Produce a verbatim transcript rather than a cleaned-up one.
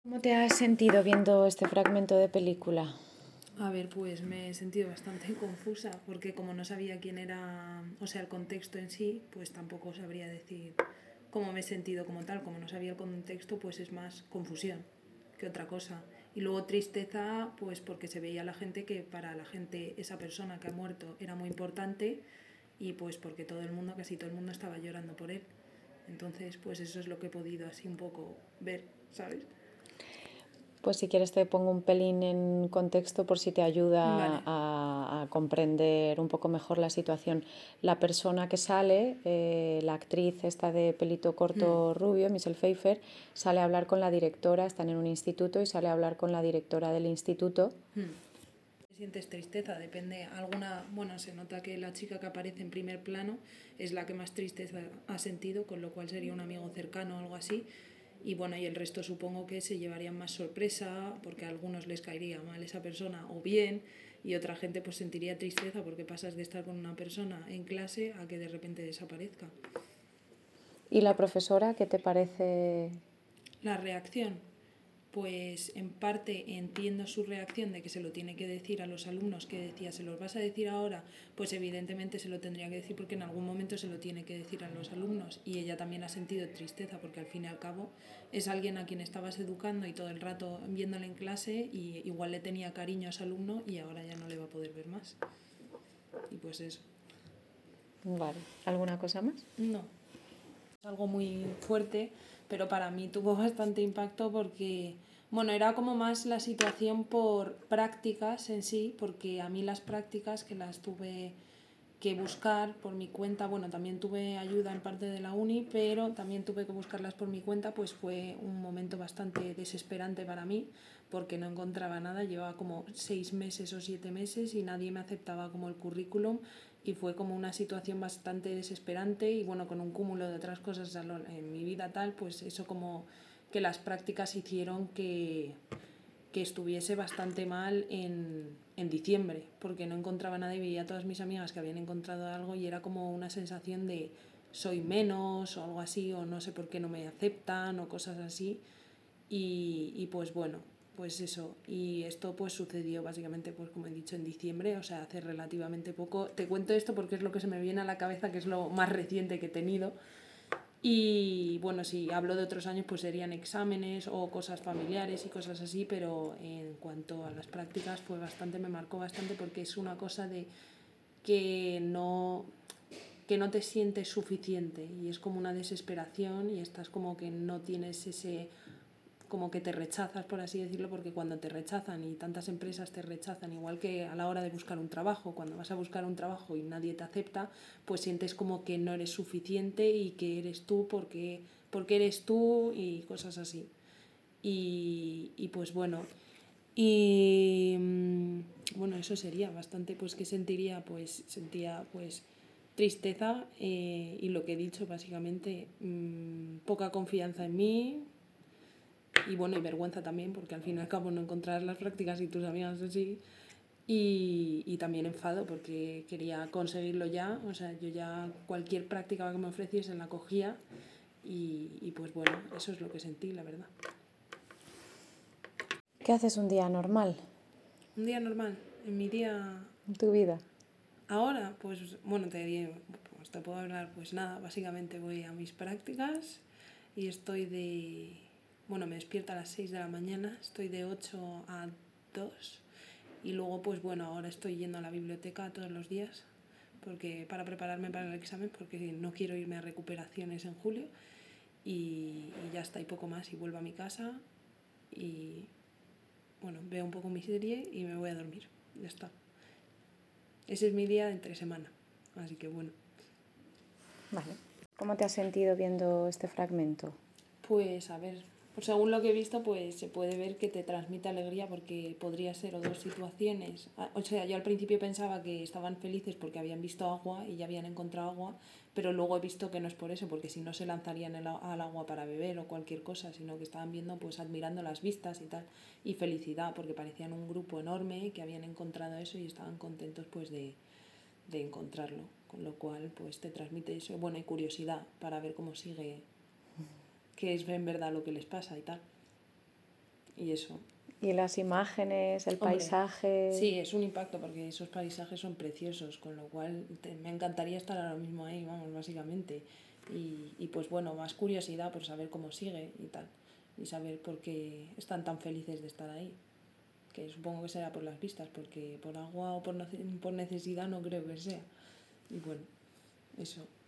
¿Cómo te has sentido viendo este fragmento de película? A ver, pues me he sentido bastante confusa porque como no sabía quién era, o sea, el contexto en sí, pues tampoco sabría decir cómo me he sentido como tal. Como no sabía el contexto, pues es más confusión que otra cosa. Y luego tristeza, pues porque se veía la gente que para la gente esa persona que ha muerto era muy importante y pues porque todo el mundo, casi todo el mundo estaba llorando por él. Entonces, pues eso es lo que he podido así un poco ver, ¿sabes? Pues si quieres te pongo un pelín en contexto por si te ayuda Vale. a, a comprender un poco mejor la situación. La persona que sale, eh, la actriz esta de pelito Hmm. corto rubio, Michelle Pfeiffer, sale a hablar con la directora, están en un instituto y sale a hablar con la directora del instituto. Hmm. Sientes tristeza, depende alguna, bueno, se nota que la chica que aparece en primer plano es la que más tristeza ha sentido, con lo cual sería un amigo cercano o algo así. Y bueno, y el resto supongo que se llevarían más sorpresa porque a algunos les caería mal esa persona o bien, y otra gente pues sentiría tristeza porque pasas de estar con una persona en clase a que de repente desaparezca. ¿Y la profesora qué te parece? La reacción, pues en parte entiendo su reacción de que se lo tiene que decir a los alumnos, que decía, ¿se los vas a decir ahora? Pues evidentemente se lo tendría que decir porque en algún momento se lo tiene que decir a los alumnos, y ella también ha sentido tristeza porque al fin y al cabo es alguien a quien estabas educando y todo el rato viéndole en clase, y igual le tenía cariño a ese alumno y ahora ya no le va a poder ver más. Y pues eso. Vale, ¿alguna cosa más? No, es algo muy fuerte, pero para mí tuvo bastante impacto porque, bueno, era como más la situación por prácticas en sí, porque a mí las prácticas que las tuve que buscar por mi cuenta, bueno, también tuve ayuda en parte de la uni, pero también tuve que buscarlas por mi cuenta, pues fue un momento bastante desesperante para mí, porque no encontraba nada, llevaba como seis meses o siete meses y nadie me aceptaba como el currículum, y fue como una situación bastante desesperante, y bueno, con un cúmulo de otras cosas en mi vida tal, pues eso como que las prácticas hicieron que, que estuviese bastante mal en, en diciembre, porque no encontraba nada y veía a todas mis amigas que habían encontrado algo y era como una sensación de soy menos o algo así, o no sé por qué no me aceptan o cosas así. Y, y pues bueno, pues eso. Y esto pues sucedió básicamente, pues como he dicho, en diciembre, o sea, hace relativamente poco. Te cuento esto porque es lo que se me viene a la cabeza, que es lo más reciente que he tenido. Y bueno, si hablo de otros años, pues serían exámenes o cosas familiares y cosas así, pero en cuanto a las prácticas fue bastante, me marcó bastante porque es una cosa de que no, que no te sientes suficiente y es como una desesperación y estás como que no tienes ese, como que te rechazas, por así decirlo, porque cuando te rechazan y tantas empresas te rechazan, igual que a la hora de buscar un trabajo, cuando vas a buscar un trabajo y nadie te acepta, pues sientes como que no eres suficiente y que eres tú porque, porque eres tú y cosas así. Y, y pues bueno, y bueno, eso sería bastante, pues que sentiría, pues sentía pues tristeza, eh, y lo que he dicho básicamente, mmm, poca confianza en mí, y bueno, y vergüenza también, porque al fin y al cabo no encontrar las prácticas y tus amigas así. Y, y también enfado porque quería conseguirlo ya, o sea, yo ya cualquier práctica que me ofreciesen la cogía, y, y pues bueno, eso es lo que sentí, la verdad. ¿Qué haces un día normal Un día normal, en mi día en tu vida? ahora, pues bueno, te diría, pues te puedo hablar, pues nada, básicamente voy a mis prácticas y estoy de, bueno, me despierto a las seis de la mañana, estoy de ocho a dos. Y luego, pues bueno, ahora estoy yendo a la biblioteca todos los días porque para prepararme para el examen, porque no quiero irme a recuperaciones en julio. Y, y ya está, y poco más. Y vuelvo a mi casa y, bueno, veo un poco mi serie y me voy a dormir. Ya está. Ese es mi día de entre semana. Así que bueno. Vale. ¿Cómo te has sentido viendo este fragmento? Pues a ver, pues según lo que he visto, pues se puede ver que te transmite alegría porque podría ser o dos situaciones. O sea, yo al principio pensaba que estaban felices porque habían visto agua y ya habían encontrado agua, pero luego he visto que no es por eso, porque si no se lanzarían el, al agua para beber o cualquier cosa, sino que estaban viendo, pues admirando las vistas y tal, y felicidad, porque parecían un grupo enorme que habían encontrado eso y estaban contentos pues de, de encontrarlo, con lo cual pues te transmite eso, bueno, y curiosidad para ver cómo sigue, qué es en verdad lo que les pasa y tal. y eso. Y las imágenes, el Hombre, paisaje. sí, es un impacto porque esos paisajes son preciosos, con lo cual te- me encantaría estar ahora mismo ahí, vamos, básicamente. Y, y pues bueno, más curiosidad por saber cómo sigue y tal. Y saber por qué están tan felices de estar ahí. Que supongo que será por las vistas, porque por agua o por, no- por necesidad no creo que sea. Y bueno, eso.